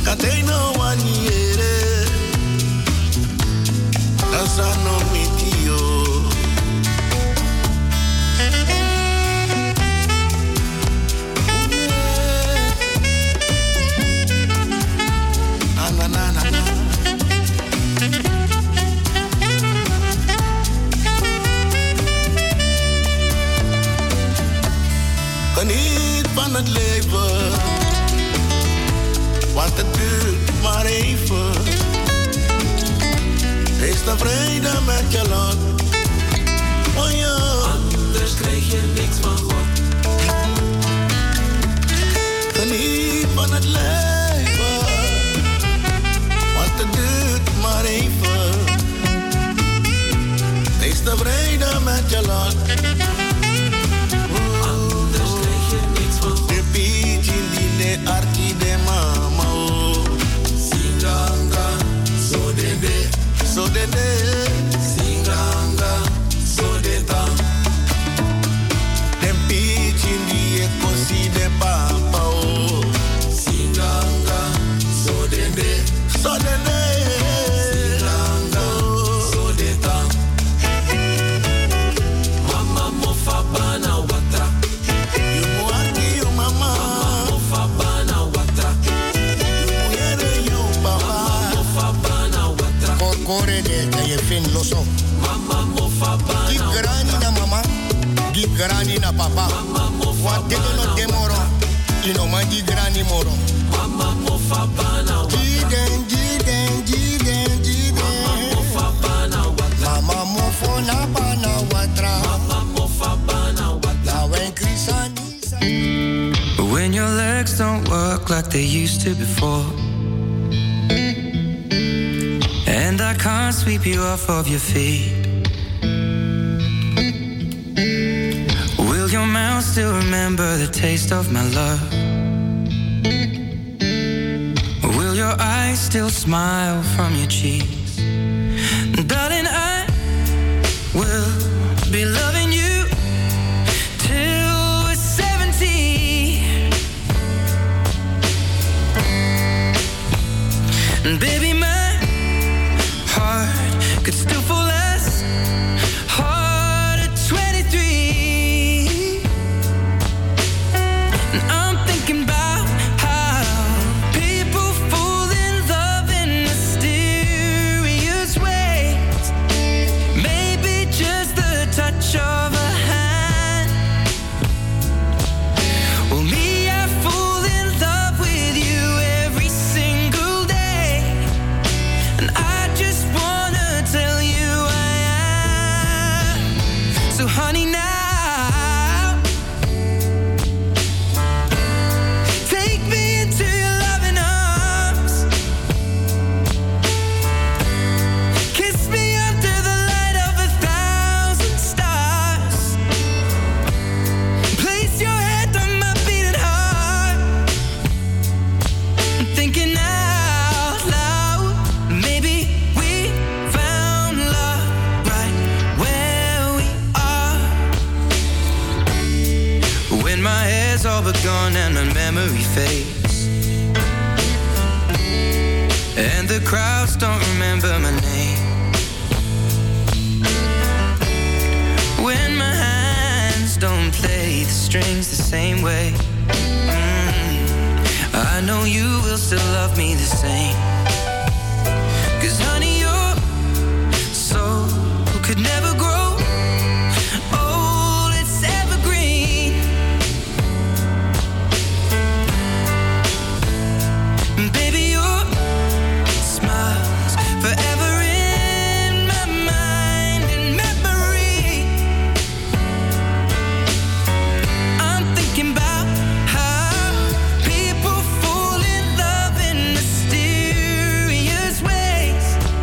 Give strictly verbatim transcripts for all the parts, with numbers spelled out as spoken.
Kateno waniere, asano mitio. Ananana. Geniet van het leven, want het duurt maar even. Wees tevreden met je lot, oh ja. Anders krijg je niks van God. Geniet van het leven, want het duurt maar even. Wees tevreden met je lot. Arti de mama o Singanga so dede so dede Singanga so deda Dem pichi di e kosi de papa o Singanga so dede so dede Singanga so deda Mama mo fa bana watra You mo arti you mama Kore de que je vindt los op. Mama mo fa bana. Gip grani na mama, gip grani na papa. Mama mo fa bana. Wat dede no demoro, ino man gip grani moro. Mama mo fa bana. Giden, giden, giden, giden. Mama mo fa bana watra. Mama mo fo na bana watra. Mama mo fa bana watra. When Chrisani. When your legs don't work like they used to before. And I can't sweep you off of your feet. Will your mouth still remember the taste of my love? Will your eyes still smile from your cheeks? Darling, I will be loving you till we're seventy. And baby, my heart could still fall less hard at twenty-three. And I'm thinking about how people fall in love in mysterious ways. Maybe just the touch of a hand. Well, me, I fall in love with you every single day. And I just wanna tell you I am. So honey, now take me into your loving arms. Kiss me under the light of a thousand stars. Place your head on my beating heart. I'm thinking out loud, maybe we found love right where we are. When my hair's all but gone and my memory fades, and the crowds don't remember my name. When my hands don't play the strings the same way, mm, I know you will still love me the same. 'Cause honey, your soul could never grow old, it's evergreen. And baby, your smile's forever in my mind and memory. I'm thinking about how people fall in love in mysterious ways.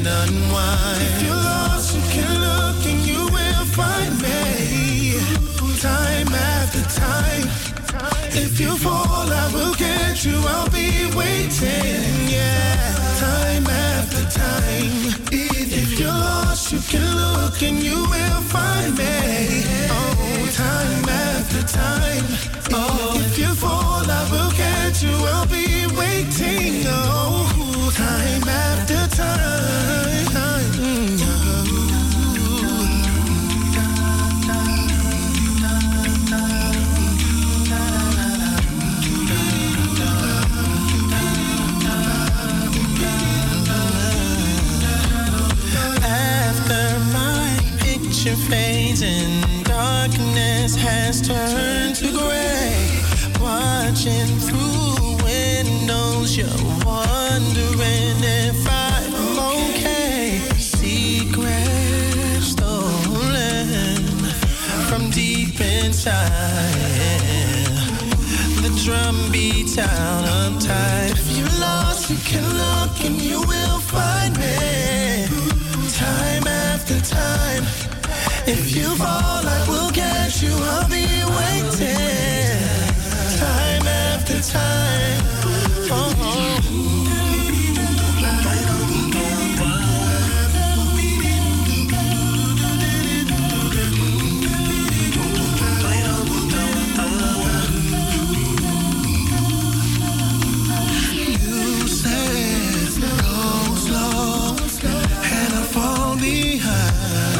and unwind. If you're lost, you can look and you will find me. Time after time. If you fall, I will get you. I'll be waiting. Yeah. Time after time. If you're lost, you can look and you will find me. Oh, time after time. Oh, if you fall, I will get you. I'll be waiting. Oh, time after time. Mm-hmm. Fades and darkness has turned to gray. Watching through windows, you're wondering if I'm okay. Secrets stolen from deep inside. The drum beats out uptight. If you're lost, you can look and you will find me. Time after time. If you fall, I will get you. I'll be waiting. Time after time. Oh, oh. You said go slow, and I fall behind.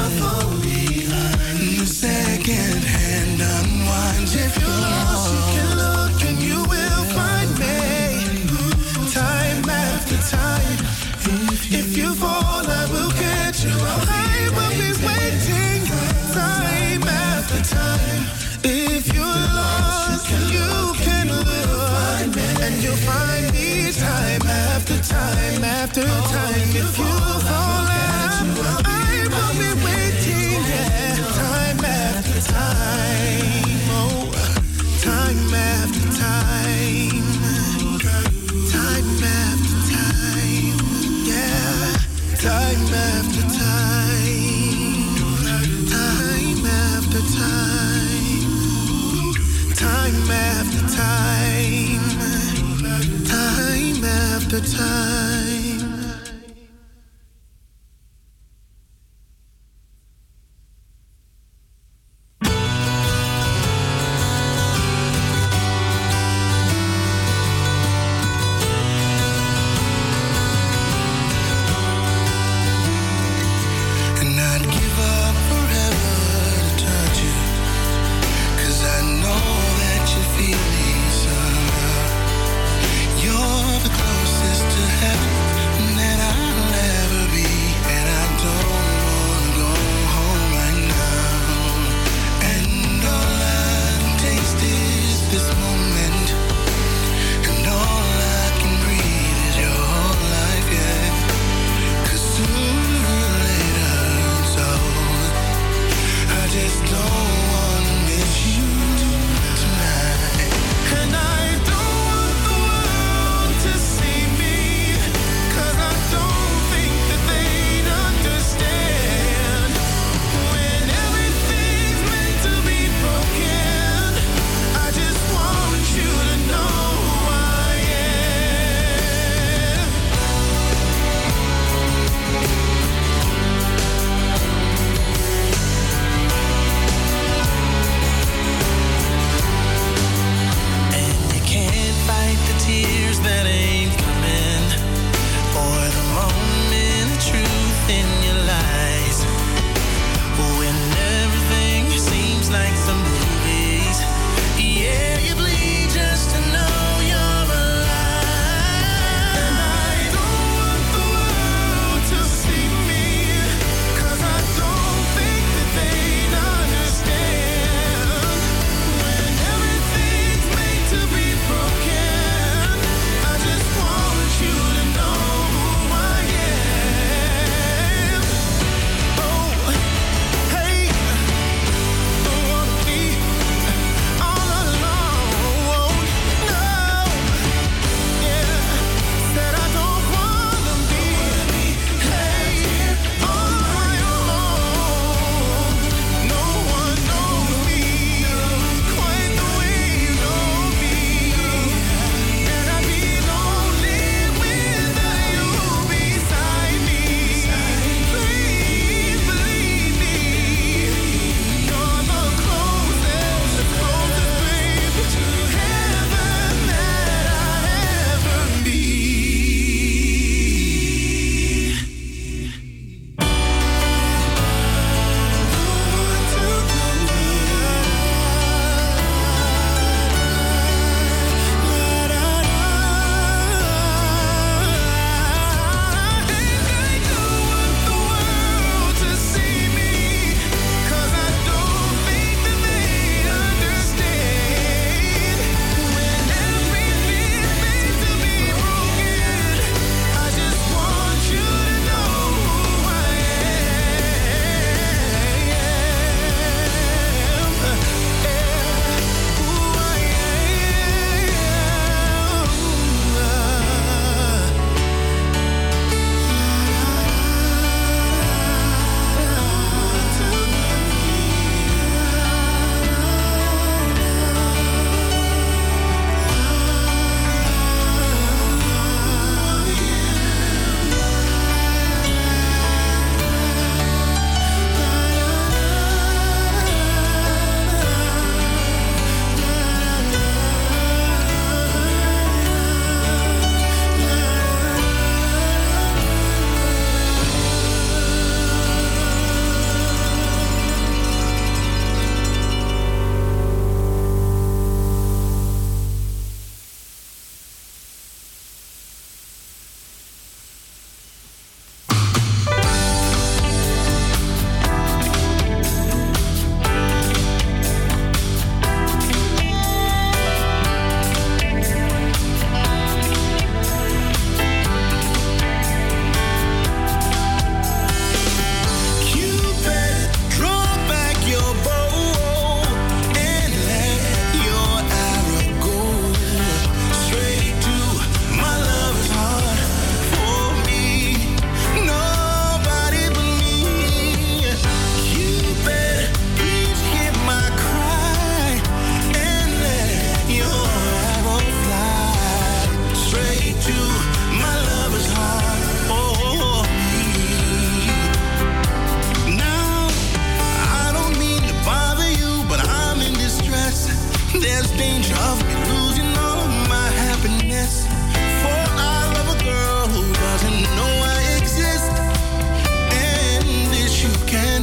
Second hand unwinds. If you're lost, you can look and you will find me. Time after time. If you fall, I will get you. I will be waiting. Time after time. If you're lost, you can look and you'll find me. Time after time after time. If you fall, I will be waiting. Yeah. Time after time, oh, time after time, time after time, yeah, time after time, time after time, time after time, time after time. You're the closest to heaven.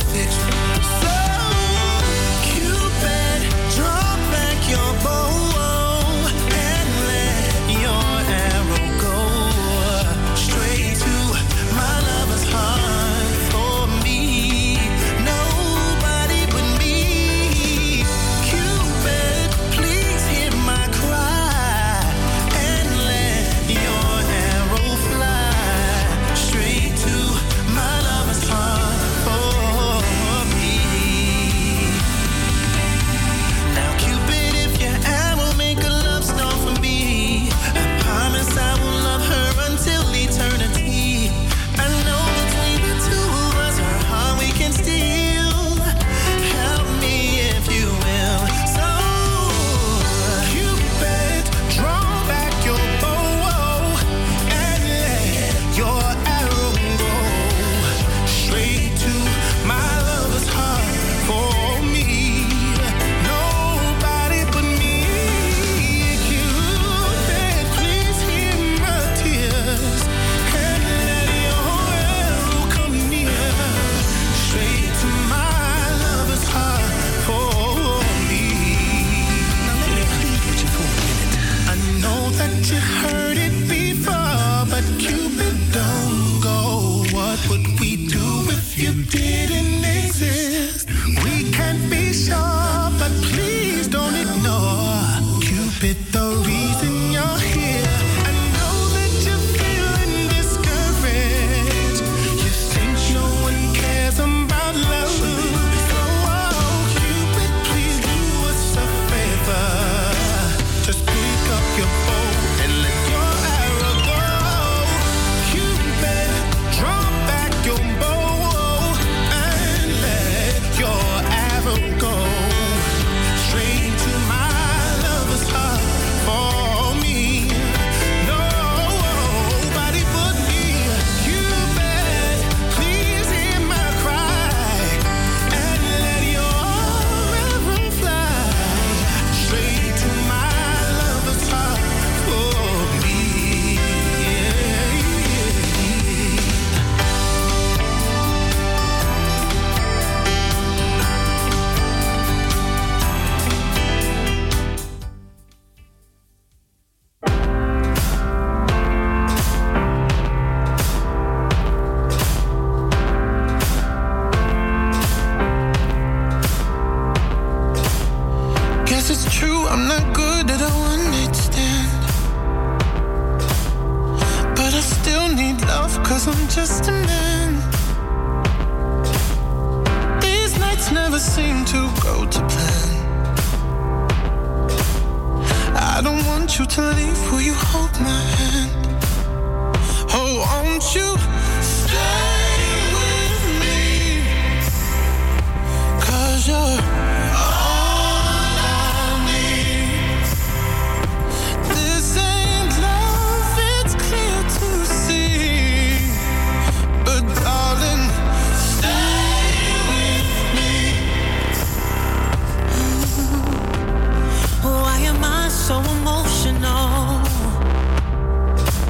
so emotional.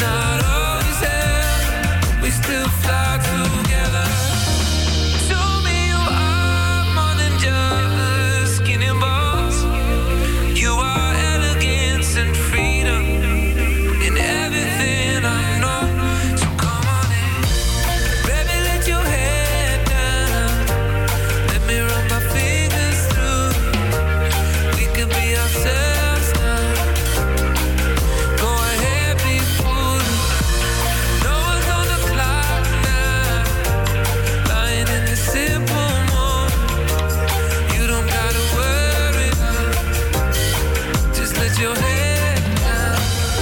not always there, we still fly together. Show me you are more than just skin and bones. You are elegance and freedom in everything I know. So come on in, baby, let your head down. Let me run my fingers through. We can be ourselves now. Go ahead, be foolish. No one's on the clock now. Lying in the simple moment. You don't gotta worry now. Just let your head down.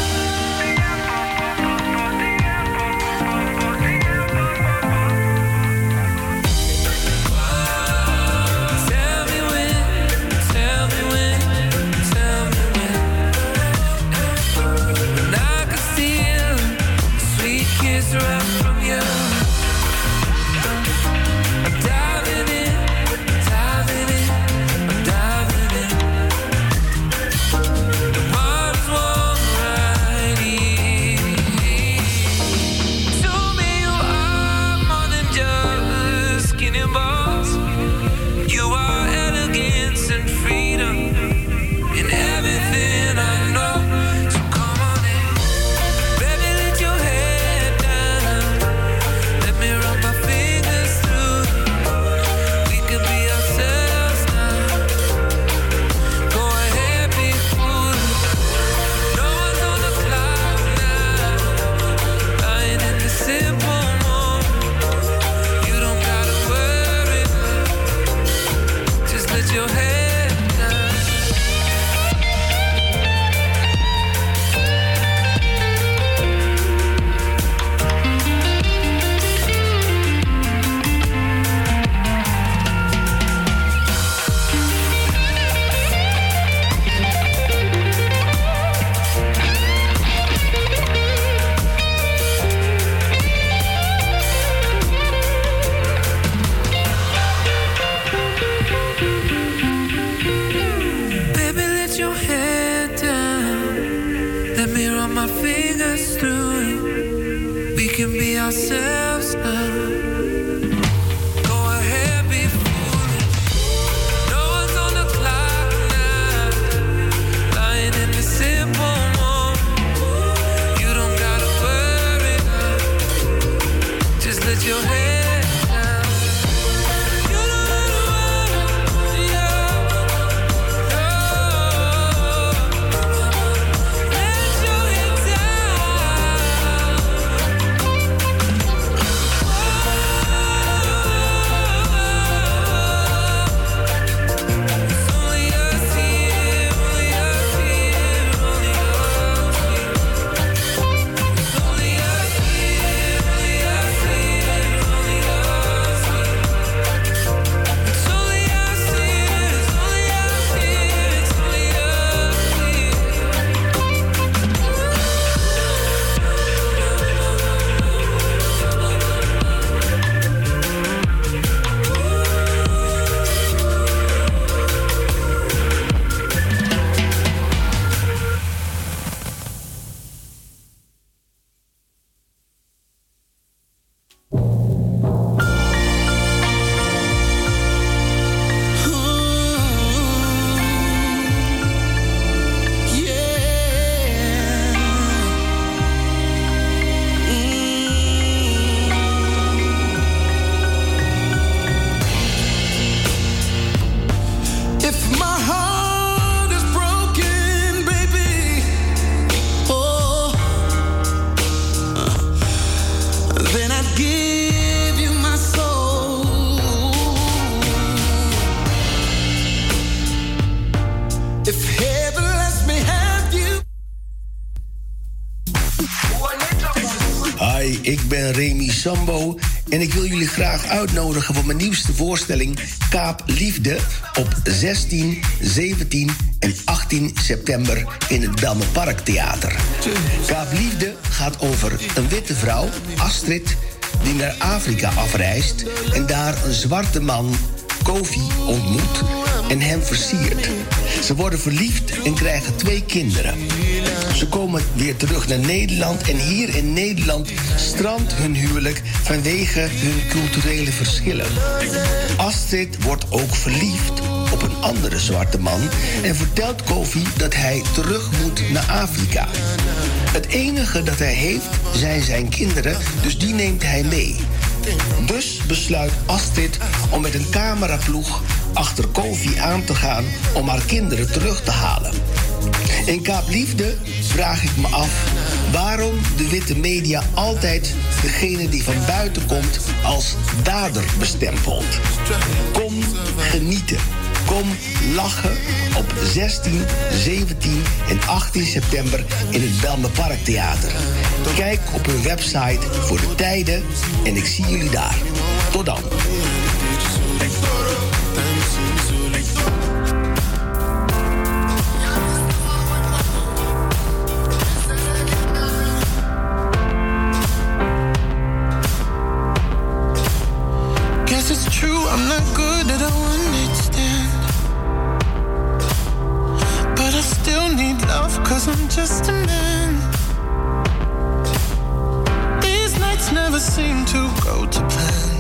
Tell me when, tell me when, tell me when. When I can steal a sweet kiss right from you. I'm diving in, diving in, I'm diving in. The water's warm right here. Show me you are more than just skin and bones. You are elegance and freedom in everything I know. So come on in, baby, let your head down. Let me run my fingers through. We can be ourselves now. Go ahead, be foolish. No one's on the clock now. Lying in the simple moment. You don't gotta worry now. Just let your head down. Baby, let your head down. Let me run my fingers through it. We can be ourselves now. Go ahead, be foolish. No one's on the clock now. Lying in the simple moment. You don't gotta worry now. Just let your head down. You don't gotta worry, yeah. Let your head down. It's only us here, only us here, only us here. It's only us here, only us here, only us here. It's only us here, it's only us here, it's only us here. If my heart is broken, baby, oh, then I'd give you my soul. If heaven lets me have you. Hi, ik ben Remy Sambo en ik wil jullie graag uitnodigen voor mijn nieuwste voorstelling Kaap Liefde op zestien, zeventien en achttien september in het Belmenpark Theater. Kaap Liefde gaat over een witte vrouw, Astrid, die naar Afrika afreist en daar een zwarte man, Kofi, ontmoet en hem versiert. Ze worden verliefd en krijgen twee kinderen. Ze komen weer terug naar Nederland en hier in Nederland strandt hun huwelijk vanwege hun culturele verschillen. Astrid wordt ook verliefd op een andere zwarte man en vertelt Kofi dat hij terug moet naar Afrika. Het enige dat hij heeft zijn zijn kinderen, dus die neemt hij mee. Dus besluit Astrid om met een cameraploeg achter Kofi aan te gaan om haar kinderen terug te halen. In Kaapliefde vraag ik me af waarom de witte media altijd degene die van buiten komt als dader bestempelt. Kom genieten. Kom lachen op zestien, zeventien en achttien september in het Belmerpark Theater. Kijk op hun website voor de tijden en ik zie jullie daar. Tot dan. Guess it's true, I'm not good at a one night stand. But I still need love, cause I'm just a man. These nights never seem to go to plan.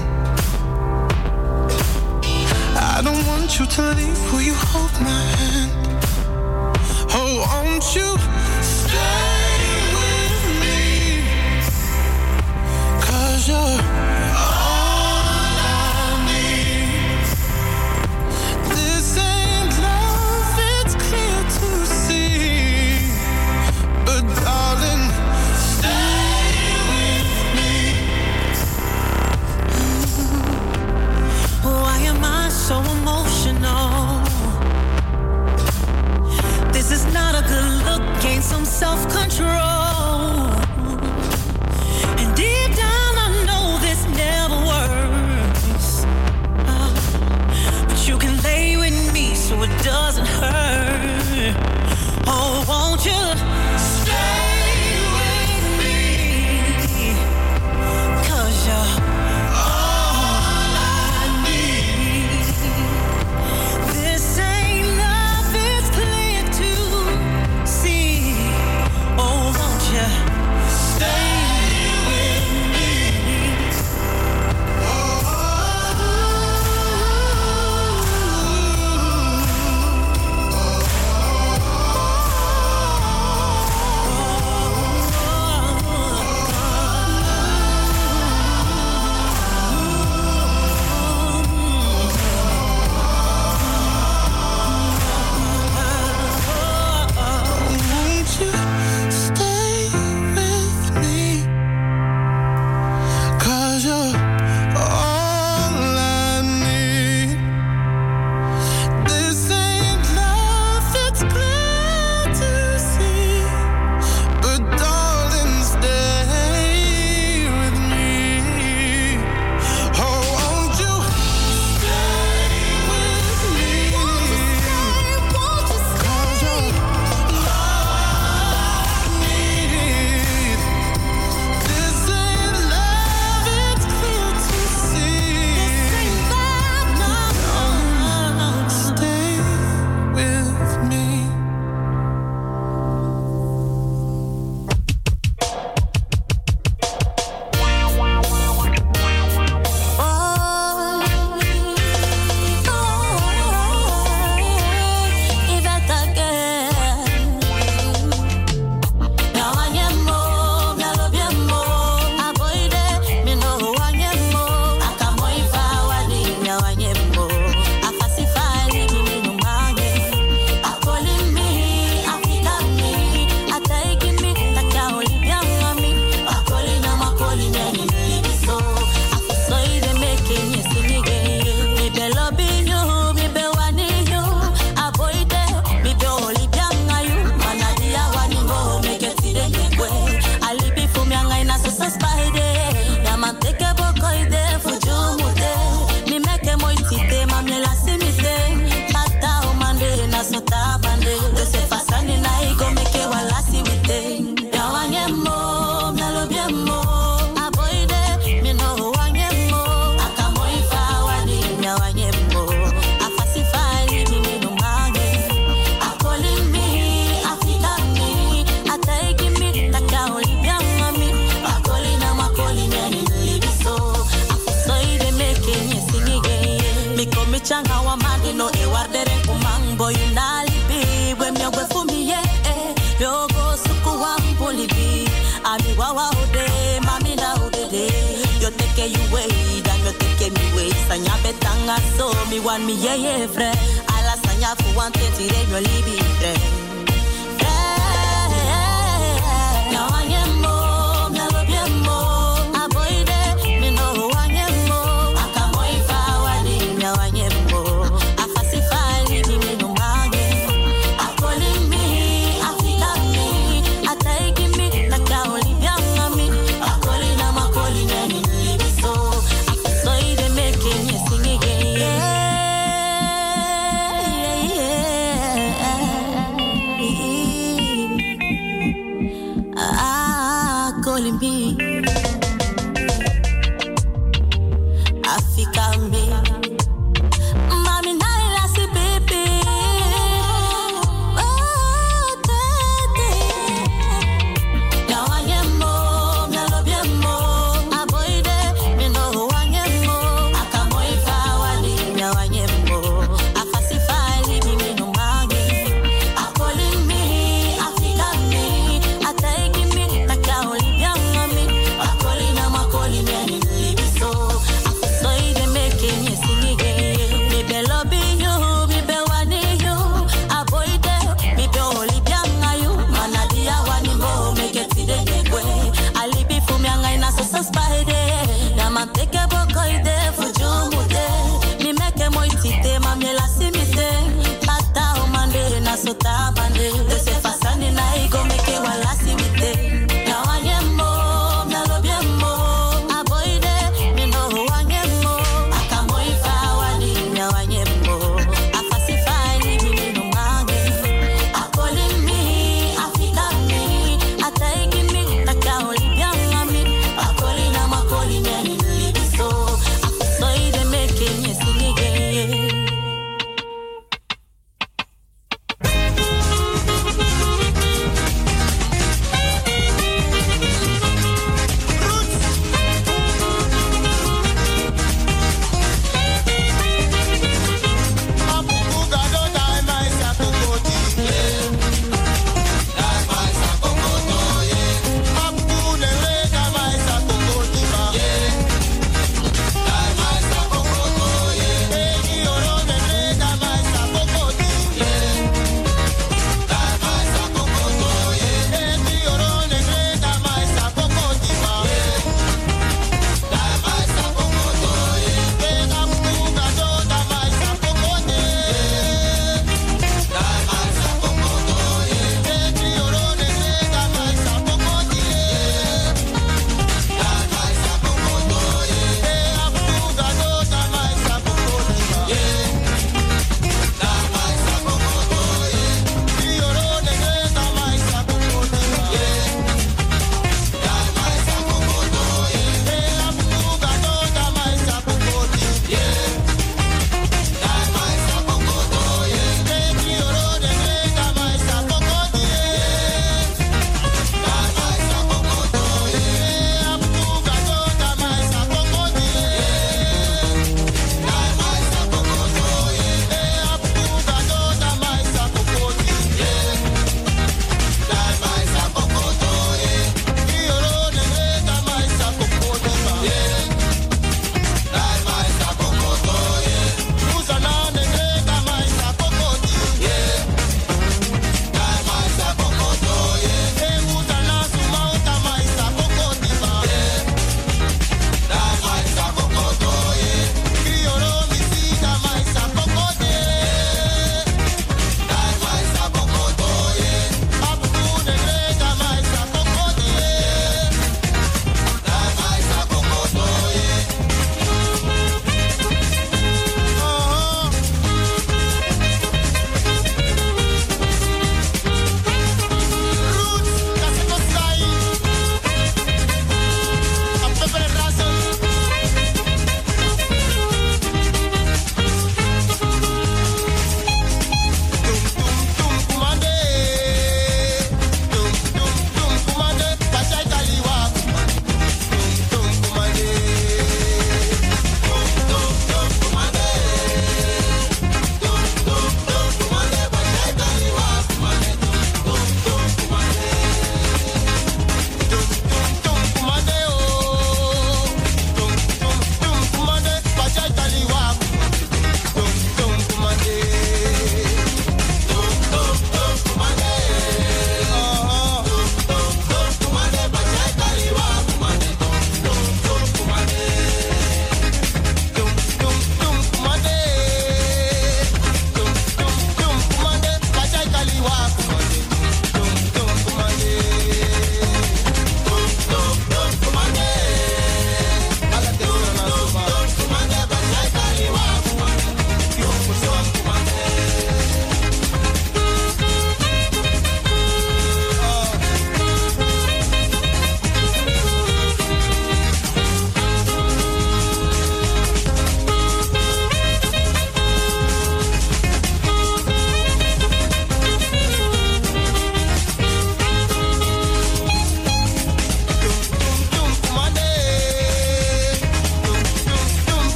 I don't want you to leave, will you hold my hand? Oh, won't you stay with me? Cause you're so emotional. changa wa mani no e wardere kumang boy nali bi we mi ogwe fumi ye yogo suku wa polibi ami wa wa ode mami na ode de yo take you way dan yo take me way sanya betanga so mi wan mi ye ye fre ala sanya fu wan te tire yo libi fre now I am more never be more avoid it me no I am more akamoi fawali now I am more afasifali me no magi calling me afika me ataiki me na kaoli byanga me calling na makoli na ni so so ide making me sing again yeah ah calling me Africa me mami naila si baby oh tete now I am more me love you more avoid it me know I am more akamoi fawali now I am more afasifali me no magi calling me Africa me ataiki me na kaoli byanga me calling na makoli me ni libi so so ide making me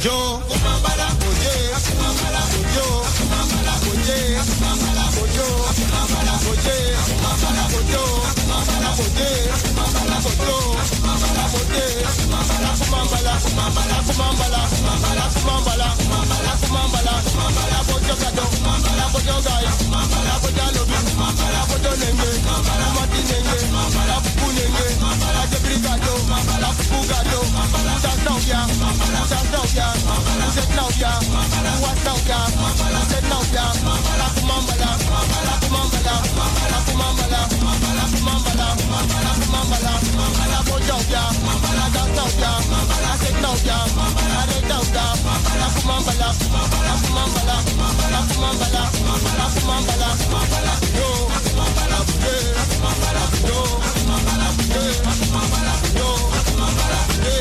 Bojo, Kumambala, Boje, Kumambala, Bojo, Kumambala, Boje, Kumambala, Bojo, Kumambala, Boje, Kumambala, Bojo, Kumambala, Boje, Kumambala, Bojo, Kumambala, Boje, Kumambala, Kumambala, Kumambala, Kumambala, Kumambala, Kumambala, Kumambala, Kumambala, Kumambala, Bojo Gado, Kumambala, Bojo Gai, Kumambala, Bojo Lobi, Kumambala, Bojo Nenge, Kumambala, Mati Nenge, Kumambala, Pupu Nenge, Kumambala, Jebri Gado, Kumambala, Pupu Gado, Kumambala, Tasnauya, Kumambala, Tasnauya, Zetnauya, Watnauya, Zetnauya, Kumambala, Kumambala, Kumambala, Kumambala, Kumambala, Kumambala, Kumambala, Kumambala, Kumambala, Bojoya, Kumambala, Tasnauya, Kumambala, Zetnauya, Zetnauya, Kumambala, Kumambala, Kumambala, Kumambala, Kumambala, Kumambala, yo, Kumambala, yo, Kumambala, yo, Kumambala, yo, Kumambala, yo, Kumambala,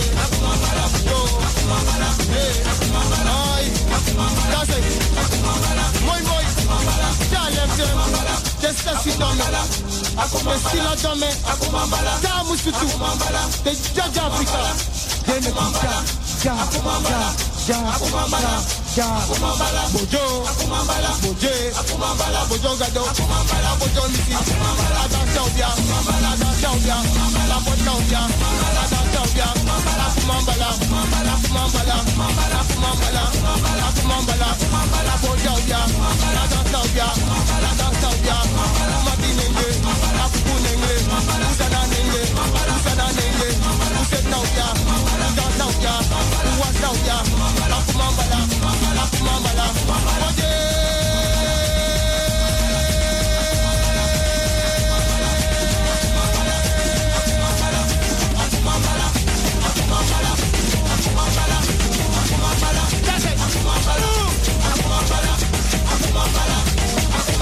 yo, Kumambala, yo, ay, that's it. Moi, moi, tell them, just a sit on me. They still a dummy. Tell me to do. They judge Africa. They make it ja, ja, ja, ja, ja, Bojo, Boje, Bojo Gado, Bojo Nisi, Ada Saubia, Ada Saubia, La Botaubia, Ada Saubia, Kumambala, Kumambala, Kumambala, Kumambala, Kumambala, Bojoya, Ada Saubia, Ada Saubia, Madinenge, Apu Nenge, Usana Nenge, Usana Nenge, Usetnauya, Usetnauya, Uwasnauya, Kumambala, Kumambala, Boje. That's it.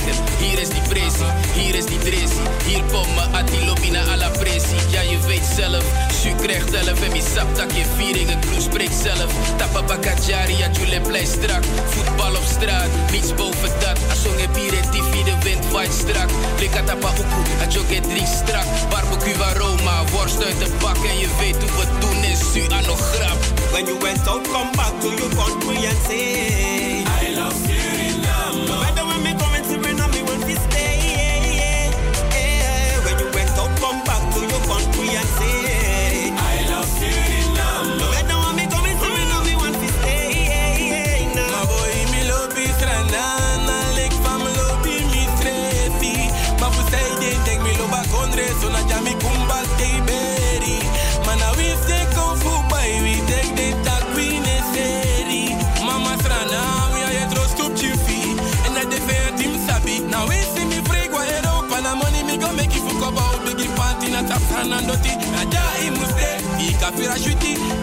lekker. Hier is die pressie, hier is die dressie. Hier komt me Atilobina à la pressie. Ja, je weet zelf, Su krijgt elf en mi saptak je vieringen. Kloes spreekt zelf. Tappa bakajari, ja, Jule blij strak. Voetbal op straat, niets boven dat. Asong heb hier in T V, de wind waait strak. Lika tappa uku, a joke drie strak. Barbecue aroma, worst uit de bak. En je weet hoe we doen is Su aan nog grap. When you went out, come back to your country and say I love Suriname. No matter when me come in Suriname, me want to stay. Yeah, yeah. When you went out, come back to your country and say I love Suriname. No matter when me come in Suriname, me want to stay. Yeah, nah. My boy, me love is Ranana, like fam love me trefi. Maar voor zij die denk me lo bakondre, so na jami kumbal stay berry. Man, I wish they come for by we take the tag we necessary. Mama Strana, we are a trust to chiefy. And I defend him sabi. Now we see me freak what it up and the money me go make you fuck about. Biggie party na tap and doti. Na ja imuste, I kafira shuti.